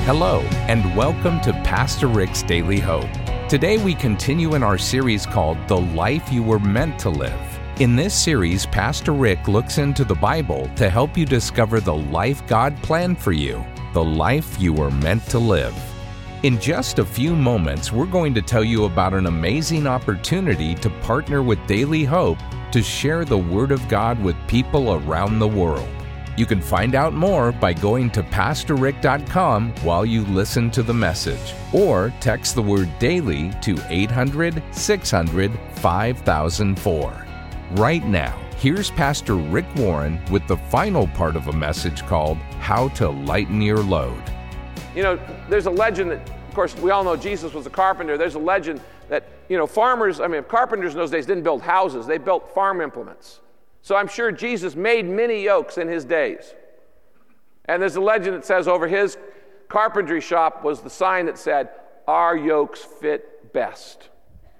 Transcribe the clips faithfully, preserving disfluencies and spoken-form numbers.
Hello, and welcome to Pastor Rick's Daily Hope. Today we continue in our series called The Life You Were Meant to Live. In this series, Pastor Rick looks into the Bible to help you discover the life God planned for you, the life you were meant to live. In just a few moments, we're going to tell you about an amazing opportunity to partner with Daily Hope to share the Word of God with people around the world. You can find out more by going to pastor rick dot com while you listen to the message, or text the word DAILY to eight hundred, six hundred, five thousand four. Right now, here's Pastor Rick Warren with the final part of a message called How to Lighten Your Load. You know, there's a legend that, of course, we all know Jesus was a carpenter. There's a legend that, you know, farmers, I mean, carpenters in those days didn't build houses. They built farm implements. So I'm sure Jesus made many yokes in his days. And there's a legend that says over his carpentry shop was the sign that said, "Our yokes fit best."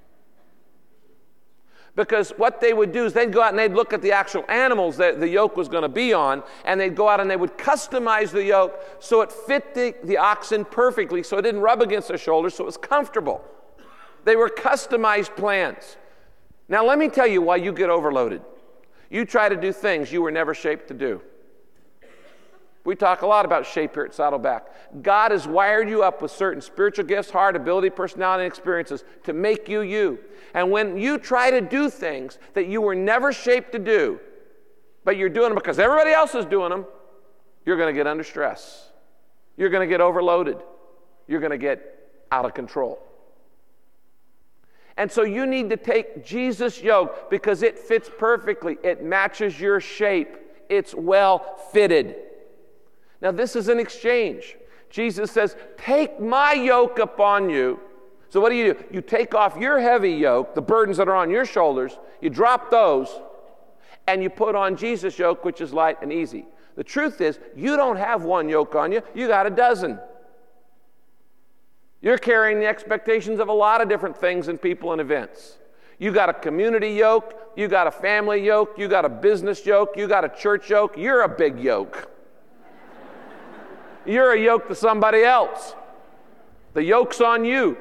Because what they would do is they'd go out and they'd look at the actual animals that the yoke was going to be on, and they'd go out and they would customize the yoke so it fit the, the oxen perfectly, so it didn't rub against their shoulders, so it was comfortable. They were customized plans. Now let me tell you why you get overloaded. You try to do things you were never shaped to do. We talk a lot about shape here at Saddleback. God has wired you up with certain spiritual gifts, heart, ability, personality, and experiences to make you you. And when you try to do things that you were never shaped to do, but you're doing them because everybody else is doing them, you're going to get under stress. You're going to get overloaded. You're going to get out of control. And so you need to take Jesus' yoke because it fits perfectly. It matches your shape. It's well fitted. Now this is an exchange. Jesus says, take my yoke upon you. So what do you do? You take off your heavy yoke, the burdens that are on your shoulders, you drop those, and you put on Jesus' yoke, which is light and easy. The truth is, you don't have one yoke on you, you got a dozen. You're carrying the expectations of a lot of different things and people and events. You got a community yoke, you got a family yoke, you got a business yoke, you got a church yoke. You're a big yoke. You're a yoke to somebody else. The yoke's on you.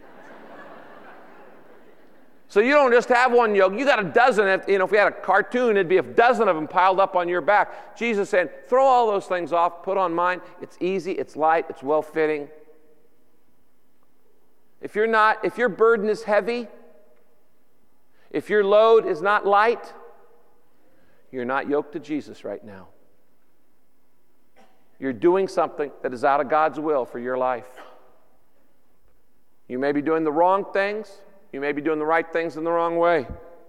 So you don't just have one yoke. You got a dozen. If, you know, if we had a cartoon, it'd be a dozen of them piled up on your back. Jesus said, throw all those things off, put on mine. It's easy, it's light, it's well-fitting. If you're not, if your burden is heavy, if your load is not light, you're not yoked to Jesus right now. You're doing something that is out of God's will for your life. You may be doing the wrong things. You may be doing the right things in the wrong way.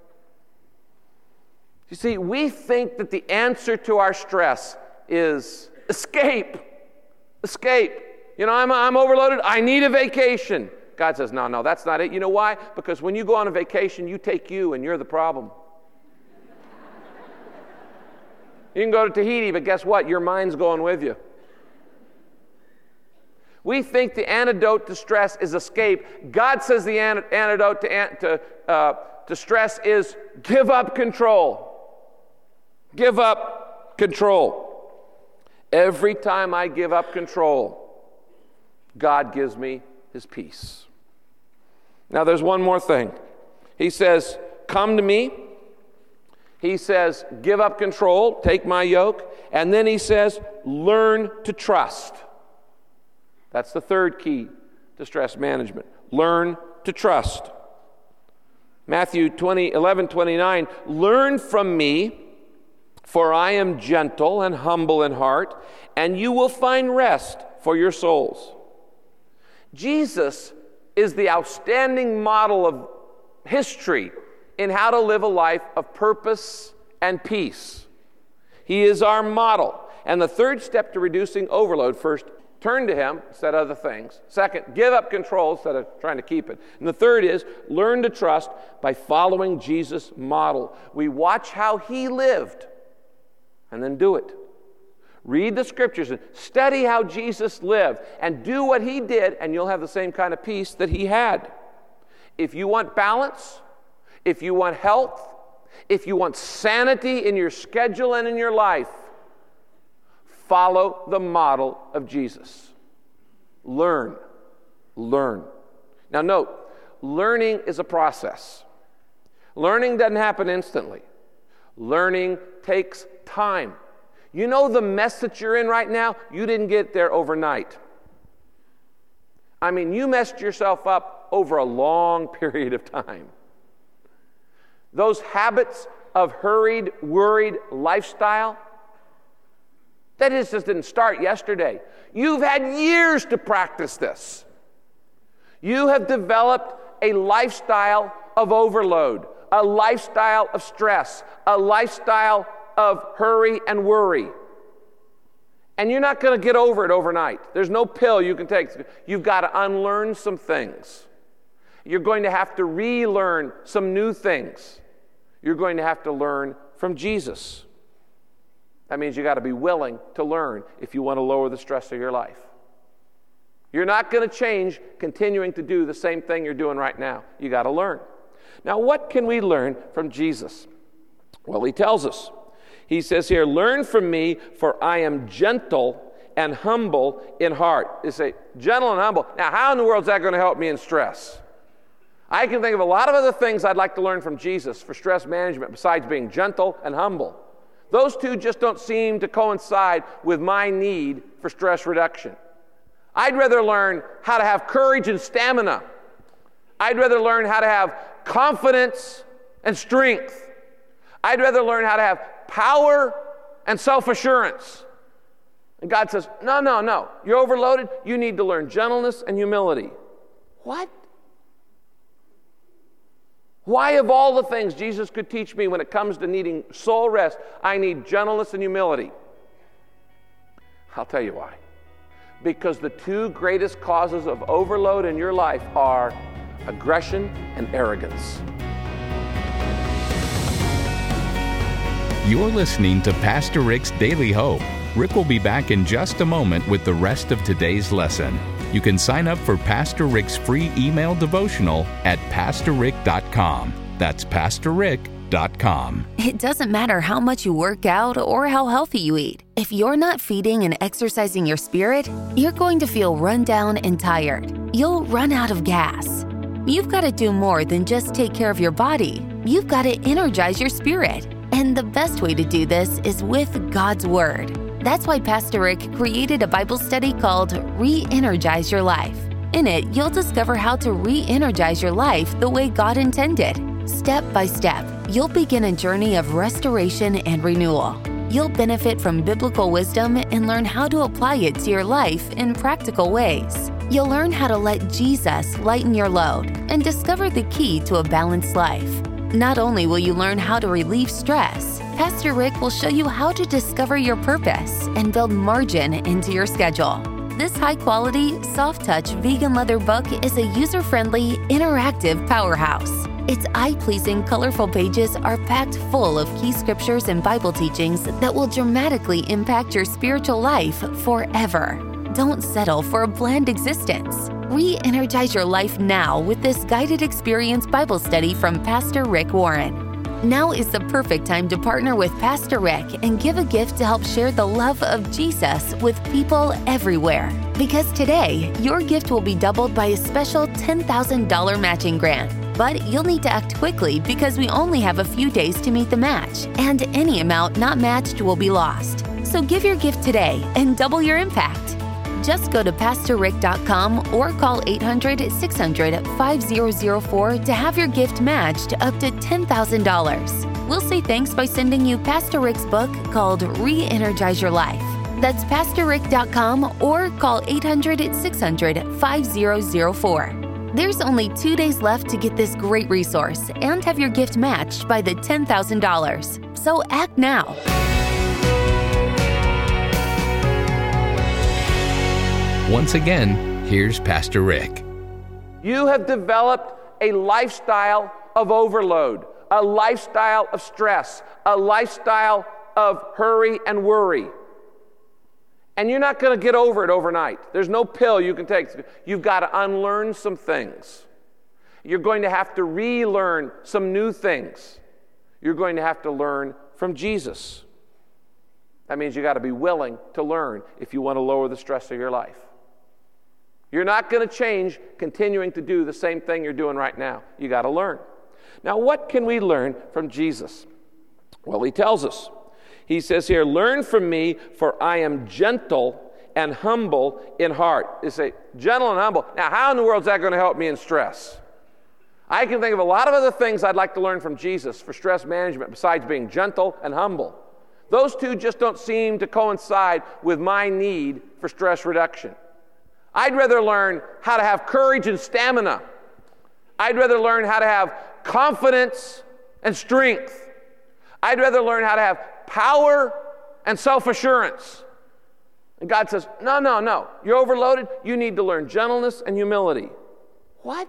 You see, we think that the answer to our stress is escape. Escape. You know, I'm, I'm overloaded. I need a vacation. God says, no, no, that's not it. You know why? Because when you go on a vacation, you take you and you're the problem. You can go to Tahiti, but guess what? Your mind's going with you. We think the antidote to stress is escape. God says the an- antidote to, an- to, uh, to stress is give up control. Give up control. Every time I give up control, God gives me His peace. Now there's one more thing. He says, come to me. He says, give up control, take my yoke. And then he says, learn to trust. That's the third key to stress management. Learn to trust. Matthew twenty, eleven twenty-nine, learn from me, for I am gentle and humble in heart, and you will find rest for your souls. Jesus is the outstanding model of history in how to live a life of purpose and peace. He is our model. And the third step to reducing overload, first, turn to Him instead of other things. Second, give up control instead of trying to keep it. And the third is, learn to trust by following Jesus' model. We watch how He lived and then do it. Read the scriptures and study how Jesus lived and do what He did, and you'll have the same kind of peace that He had. If you want balance, if you want health, if you want sanity in your schedule and in your life, follow the model of Jesus. Learn. Learn. Now note, learning is a process. Learning doesn't happen instantly. Learning takes time. You know the mess that you're in right now? You didn't get there overnight. I mean, you messed yourself up over a long period of time. Those habits of hurried, worried lifestyle, that is, just didn't start yesterday. You've had years to practice this. You have developed a lifestyle of overload, a lifestyle of stress, a lifestyle of hurry and worry. And you're not going to get over it overnight. There's no pill you can take. You've got to unlearn some things. You're going to have to relearn some new things. You're going to have to learn from Jesus. That means you got to be willing to learn if you want to lower the stress of your life. You're not going to change continuing to do the same thing you're doing right now. You got to learn. Now, what can we learn from Jesus? Well, he tells us. He says here, learn from me, for I am gentle and humble in heart. You say, gentle and humble. Now, how in the world is that going to help me in stress? I can think of a lot of other things I'd like to learn from Jesus for stress management besides being gentle and humble. Those two just don't seem to coincide with my need for stress reduction. I'd rather learn how to have courage and stamina. I'd rather learn how to have confidence and strength. I'd rather learn how to have power and self-assurance. And God says, no, no, no. You're overloaded. You need to learn gentleness and humility. What? Why of all the things Jesus could teach me when it comes to needing soul rest, I need gentleness and humility? I'll tell you why. Because the two greatest causes of overload in your life are aggression and arrogance. You're listening to Pastor Rick's Daily Hope. Rick will be back in just a moment with the rest of today's lesson. You can sign up for Pastor Rick's free email devotional at pastor rick dot com. That's pastor rick dot com. It doesn't matter how much you work out or how healthy you eat. If you're not feeding and exercising your spirit, you're going to feel run down and tired. You'll run out of gas. You've got to do more than just take care of your body. You've got to energize your spirit. And the best way to do this is with God's Word. That's why Pastor Rick created a Bible study called Re-Energize Your Life. In it, you'll discover how to re-energize your life the way God intended. Step by step, you'll begin a journey of restoration and renewal. You'll benefit from biblical wisdom and learn how to apply it to your life in practical ways. You'll learn how to let Jesus lighten your load and discover the key to a balanced life. Not only will you learn how to relieve stress, Pastor Rick will show you how to discover your purpose and build margin into your schedule. This high-quality, soft-touch vegan leather book is a user-friendly, interactive powerhouse. Its eye-pleasing, colorful pages are packed full of key scriptures and Bible teachings that will dramatically impact your spiritual life forever. Don't settle for a bland existence. Re-energize your life now with this guided experience Bible study from Pastor Rick Warren. Now is the perfect time to partner with Pastor Rick and give a gift to help share the love of Jesus with people everywhere. Because today, your gift will be doubled by a special ten thousand dollars matching grant. But you'll need to act quickly because we only have a few days to meet the match, and any amount not matched will be lost. So give your gift today and double your impact. Just go to pastor rick dot com or call eight hundred, six hundred, five zero zero four to have your gift matched up to ten thousand dollars. We'll say thanks by sending you Pastor Rick's book called Re-Energize Your Life. That's pastor rick dot com or call eight hundred, six hundred, five zero zero four. There's only two days left to get this great resource and have your gift matched by the ten thousand dollars. So act now. Once again, here's Pastor Rick. You have developed a lifestyle of overload, a lifestyle of stress, a lifestyle of hurry and worry. And you're not going to get over it overnight. There's no pill you can take. You've got to unlearn some things. You're going to have to relearn some new things. You're going to have to learn from Jesus. That means you got to be willing to learn if you want to lower the stress of your life. You're not going to change continuing to do the same thing you're doing right now. You got to learn. Now, what can we learn from Jesus? Well, he tells us. He says here, learn from me, for I am gentle and humble in heart. You say, gentle and humble. Now, how in the world is that going to help me in stress? I can think of a lot of other things I'd like to learn from Jesus for stress management besides being gentle and humble. Those two just don't seem to coincide with my need for stress reduction. I'd rather learn how to have courage and stamina. I'd rather learn how to have confidence and strength. I'd rather learn how to have power and self-assurance. And God says, no, no, no. You're overloaded. You need to learn gentleness and humility. What?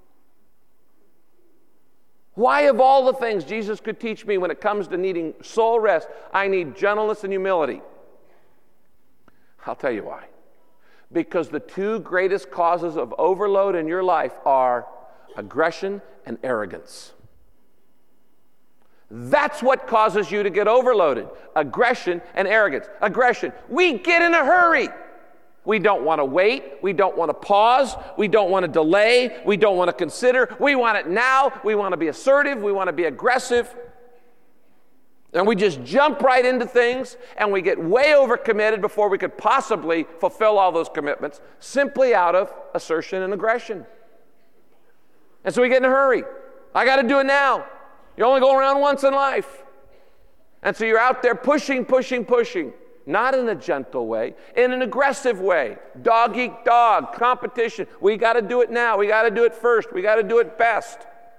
Why of all the things Jesus could teach me when it comes to needing soul rest, I need gentleness and humility? I'll tell you why. Because the two greatest causes of overload in your life are aggression and arrogance. That's what causes you to get overloaded. Aggression and arrogance. Aggression. We get in a hurry. We don't want to wait. We don't want to pause. We don't want to delay. We don't want to consider. We want it now. We want to be assertive. We want to be aggressive. And we just jump right into things, and we get way overcommitted before we could possibly fulfill all those commitments, simply out of assertion and aggression. And so we get in a hurry. I got to do it now. You only go around once in life. And so you're out there pushing, pushing, pushing. Not in a gentle way, in an aggressive way. Dog eat dog, competition. We got to do it now. We got to do it first. We got to do it best.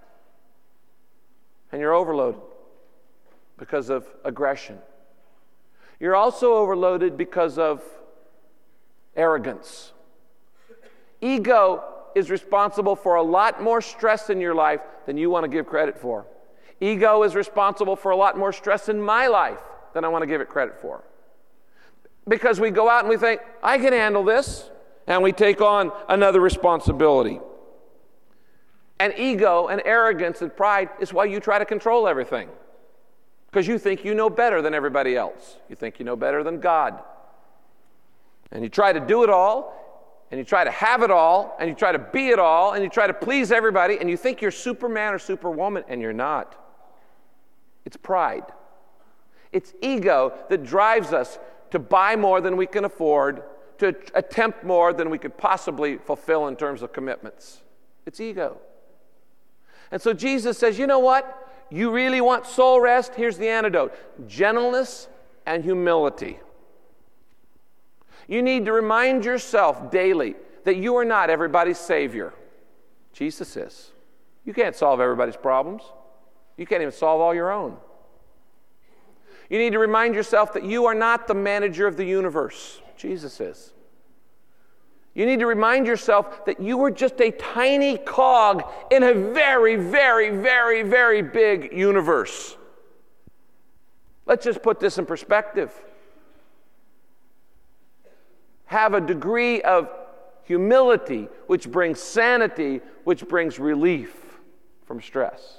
And you're overloaded because of aggression. You're also overloaded because of arrogance. Ego is responsible for a lot more stress in your life than you want to give credit for. Ego is responsible for a lot more stress in my life than I want to give it credit for. Because we go out and we think, I can handle this, and we take on another responsibility. And ego and arrogance and pride is why you try to control everything. Because you think you know better than everybody else. You think you know better than God. And you try to do it all, and you try to have it all, and you try to be it all, and you try to please everybody, and you think you're Superman or Superwoman, and you're not. It's pride. It's ego that drives us to buy more than we can afford, to attempt more than we could possibly fulfill in terms of commitments. It's ego. And so Jesus says, you know what? You really want soul rest? Here's the antidote. Gentleness and humility. You need to remind yourself daily that you are not everybody's Savior. Jesus is. You can't solve everybody's problems. You can't even solve all your own. You need to remind yourself that you are not the manager of the universe. Jesus is. You need to remind yourself that you were just a tiny cog in a very, very, very, very big universe. Let's just put this in perspective. Have a degree of humility, which brings sanity, which brings relief from stress.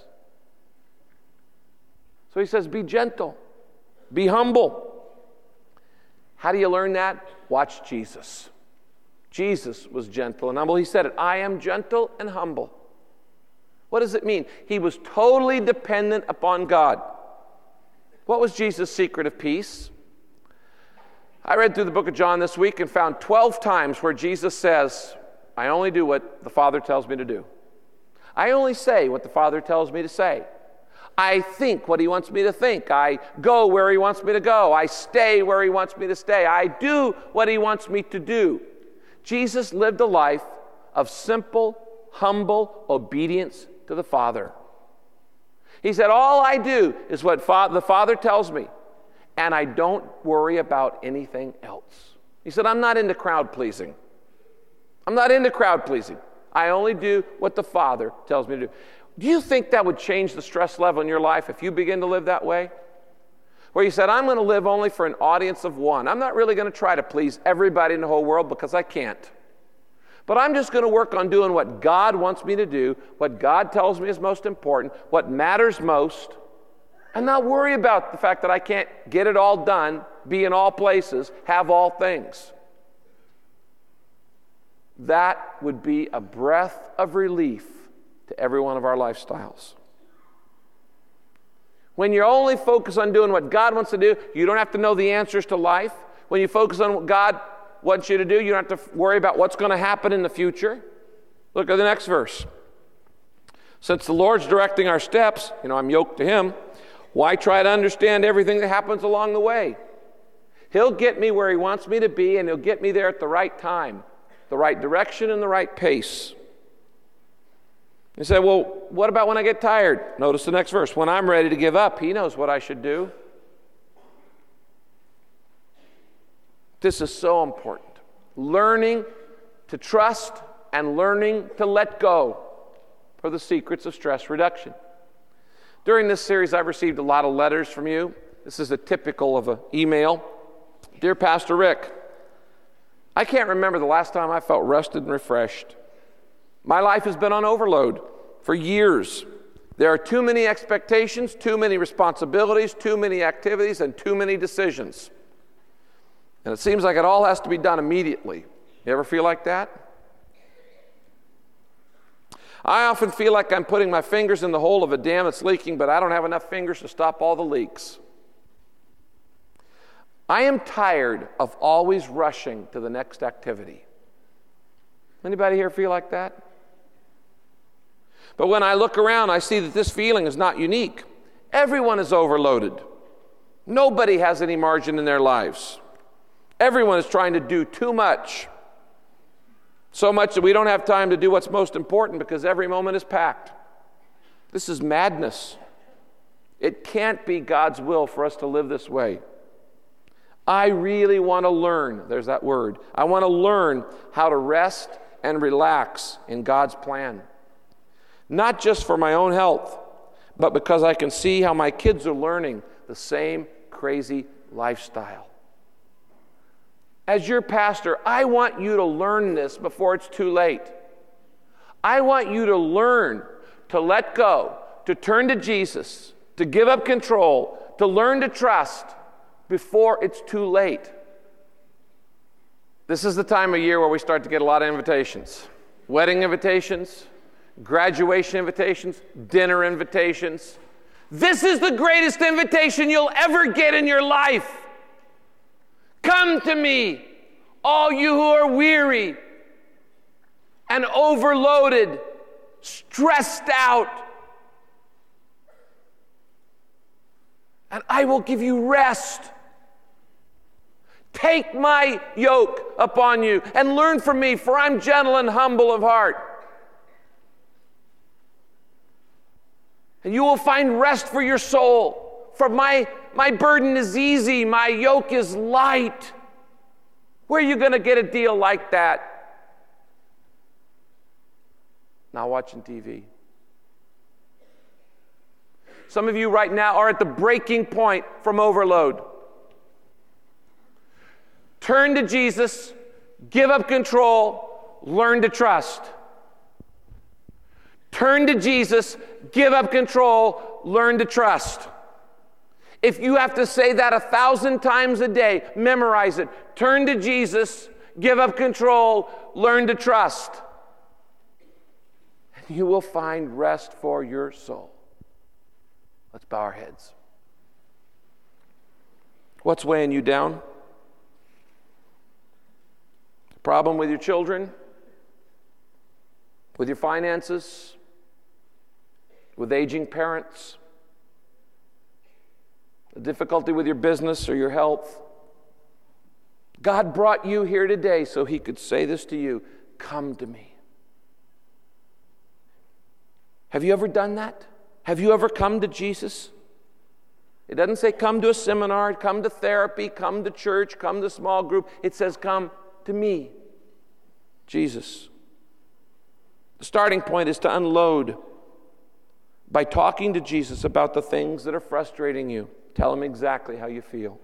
So he says, be gentle. Be humble. How do you learn that? Watch Jesus. Jesus was gentle and humble. He said it, I am gentle and humble. What does it mean? He was totally dependent upon God. What was Jesus' secret of peace? I read through the book of John this week and found twelve times where Jesus says, I only do what the Father tells me to do. I only say what the Father tells me to say. I think what he wants me to think. I go where he wants me to go. I stay where he wants me to stay. I do what he wants me to do. Jesus lived a life of simple, humble obedience to the Father. He said, all I do is what fa- the Father tells me, and I don't worry about anything else. He said, I'm not into crowd pleasing. I'm not into crowd pleasing. I only do what the Father tells me to do. Do you think that would change the stress level in your life if you begin to live that way? Where you said, I'm going to live only for an audience of one. I'm not really going to try to please everybody in the whole world because I can't. But I'm just going to work on doing what God wants me to do, what God tells me is most important, what matters most, and not worry about the fact that I can't get it all done, be in all places, have all things. That would be a breath of relief to every one of our lifestyles. When you're only focused on doing what God wants to do, you don't have to know the answers to life. When you focus on what God wants you to do, you don't have to worry about what's going to happen in the future. Look at the next verse. Since the Lord's directing our steps, you know, I'm yoked to Him, why try to understand everything that happens along the way? He'll get me where He wants me to be, and He'll get me there at the right time, the right direction and the right pace. You say, well, what about when I get tired? Notice the next verse. When I'm ready to give up, He knows what I should do. This is so important. Learning to trust and learning to let go are the secrets of stress reduction. During this series, I've received a lot of letters from you. This is a typical of an email. Dear Pastor Rick, I can't remember the last time I felt rested and refreshed. My life has been on overload for years. There are too many expectations, too many responsibilities, too many activities, and too many decisions. And it seems like it all has to be done immediately. You ever feel like that? I often feel like I'm putting my fingers in the hole of a dam that's leaking, but I don't have enough fingers to stop all the leaks. I am tired of always rushing to the next activity. Anybody here feel like that? But when I look around, I see that this feeling is not unique. Everyone is overloaded. Nobody has any margin in their lives. Everyone is trying to do too much. So much that we don't have time to do what's most important because every moment is packed. This is madness. It can't be God's will for us to live this way. I really want to learn, there's that word, I want to learn how to rest and relax in God's plan. Not just for my own health, but because I can see how my kids are learning the same crazy lifestyle. As your pastor, I want you to learn this before it's too late. I want you to learn to let go, to turn to Jesus, to give up control, to learn to trust before it's too late. This is the time of year where we start to get a lot of invitations. Wedding invitations, graduation invitations, dinner invitations. This is the greatest invitation you'll ever get in your life. Come to me, all you who are weary and overloaded, stressed out, and I will give you rest. Take my yoke upon you and learn from me, for I'm gentle and humble of heart. And you will find rest for your soul. For my, my burden is easy, my yoke is light. Where are you going to get a deal like that? Not watching T V. Some of you right now are at the breaking point from overload. Turn to Jesus, give up control, learn to trust. Turn to Jesus, give up control, learn to trust. If you have to say that a thousand times a day, memorize it. Turn to Jesus, give up control, learn to trust. And you will find rest for your soul. Let's bow our heads. What's weighing you down? Problem with your children? With your finances? With aging parents? The difficulty with your business or your health? God brought you here today so He could say this to you, come to me. Have you ever done that? Have you ever come to Jesus? It doesn't say come to a seminar, come to therapy, come to church, come to small group. It says come to me, Jesus. The starting point is to unload by talking to Jesus about the things that are frustrating you. Tell Him exactly how you feel.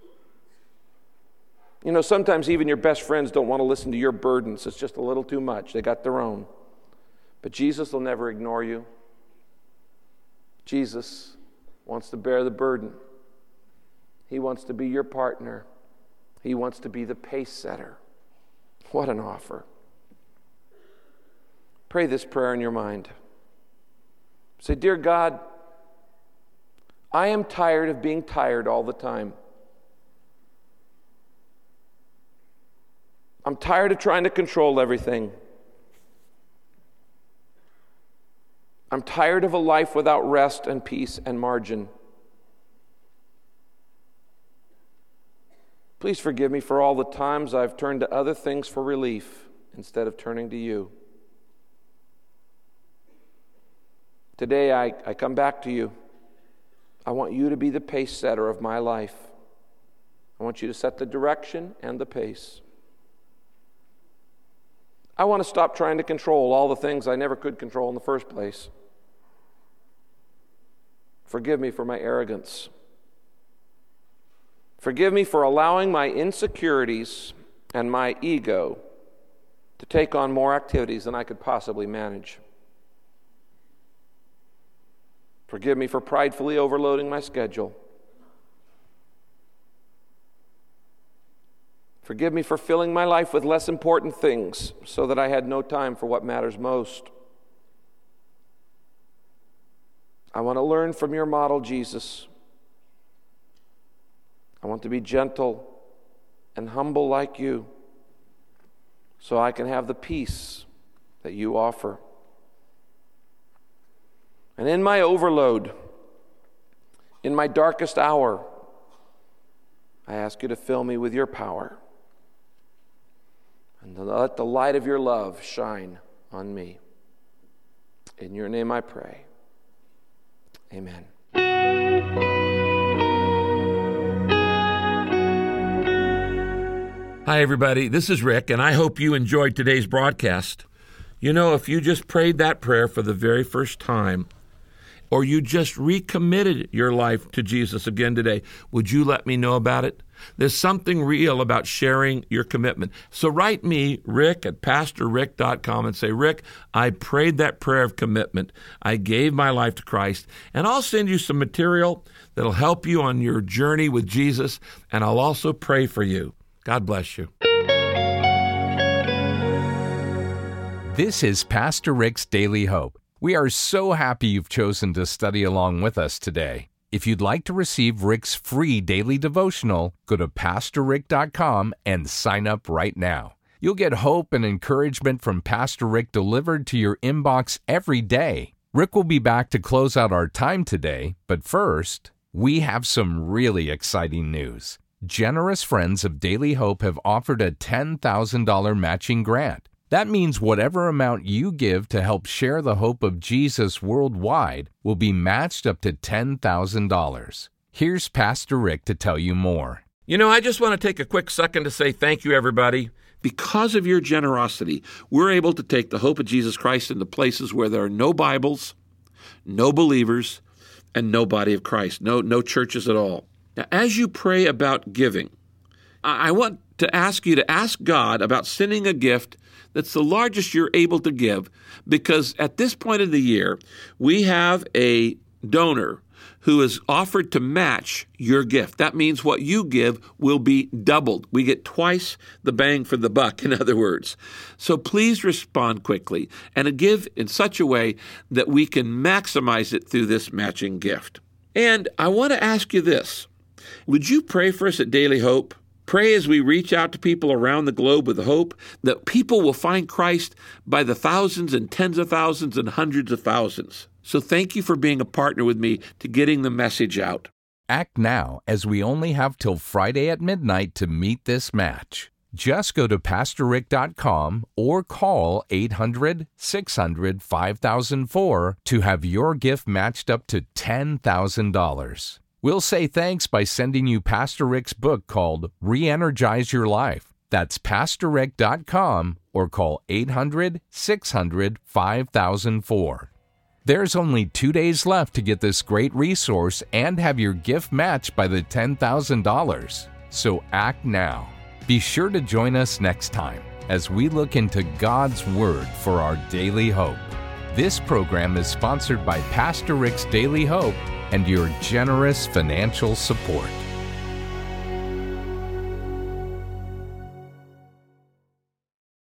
You know, sometimes even your best friends don't want to listen to your burdens. It's just a little too much. They got their own. But Jesus will never ignore you. Jesus wants to bear the burden. He wants to be your partner. He wants to be the pace setter. What an offer. Pray this prayer in your mind. Say, dear God, I am tired of being tired all the time. I'm tired of trying to control everything. I'm tired of a life without rest and peace and margin. Please forgive me for all the times I've turned to other things for relief instead of turning to you. Today I, I come back to you. I want you to be the pace setter of my life. I want you to set the direction and the pace. I want to stop trying to control all the things I never could control in the first place. Forgive me for my arrogance. Forgive me for allowing my insecurities and my ego to take on more activities than I could possibly manage. Forgive me for pridefully overloading my schedule. Forgive me for filling my life with less important things so that I had no time for what matters most. I want to learn from your model, Jesus. I want to be gentle and humble like you so I can have the peace that you offer. And in my overload, in my darkest hour, I ask you to fill me with your power and to let the light of your love shine on me. In your name I pray. Amen. Hi, everybody. This is Rick, and I hope you enjoyed today's broadcast. You know, if you just prayed that prayer for the very first time, or you just recommitted your life to Jesus again today, would you let me know about it? There's something real about sharing your commitment. So write me, Rick, at pastor rick dot com, and say, Rick, I prayed that prayer of commitment. I gave my life to Christ, and I'll send you some material that'll help you on your journey with Jesus, and I'll also pray for you. God bless you. This is Pastor Rick's Daily Hope. We are so happy you've chosen to study along with us today. If you'd like to receive Rick's free daily devotional, go to pastor rick dot com and sign up right now. You'll get hope and encouragement from Pastor Rick delivered to your inbox every day. Rick will be back to close out our time today, but first, we have some really exciting news. Generous friends of Daily Hope have offered a ten thousand dollars matching grant. That means whatever amount you give to help share the hope of Jesus worldwide will be matched up to ten thousand dollars. Here's Pastor Rick to tell you more. You know, I just want to take a quick second to say thank you, everybody. Because of your generosity, we're able to take the hope of Jesus Christ into places where there are no Bibles, no believers, and no body of Christ, no, no churches at all. Now, as you pray about giving, I want to ask you to ask God about sending a gift that's the largest you're able to give, because at this point of the year, we have a donor who has offered to match your gift. That means what you give will be doubled. We get twice the bang for the buck, in other words. So please respond quickly and give in such a way that we can maximize it through this matching gift. And I want to ask you this. Would you pray for us at Daily Hope? Pray as we reach out to people around the globe with hope that people will find Christ by the thousands and tens of thousands and hundreds of thousands. So thank you for being a partner with me to getting the message out. Act now, as we only have till Friday at midnight to meet this match. Just go to pastor rick dot com or call eight hundred, six hundred, five thousand four to have your gift matched up to ten thousand dollars. We'll say thanks by sending you Pastor Rick's book called Re-Energize Your Life. That's pastor rick dot com or call eight hundred, six hundred, five thousand four. There's only two days left to get this great resource and have your gift matched by the ten thousand dollars. So act now. Be sure to join us next time as we look into God's Word for our daily hope. This program is sponsored by Pastor Rick's Daily Hope and your generous financial support.